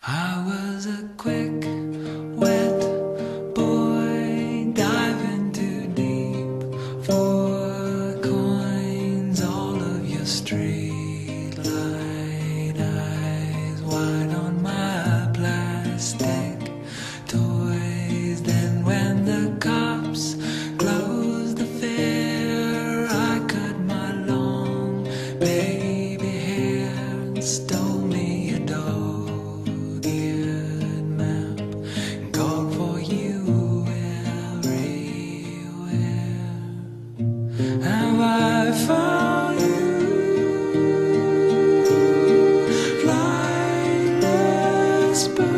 I was a quick, wet boy diving too deep for coins. All of your street light eyes wide on my plastic toys. Then when the cops closed the fair, I cut my long baby hair and stole me a dog-eared map and called for you everywhere. Have I found you, flightless bird?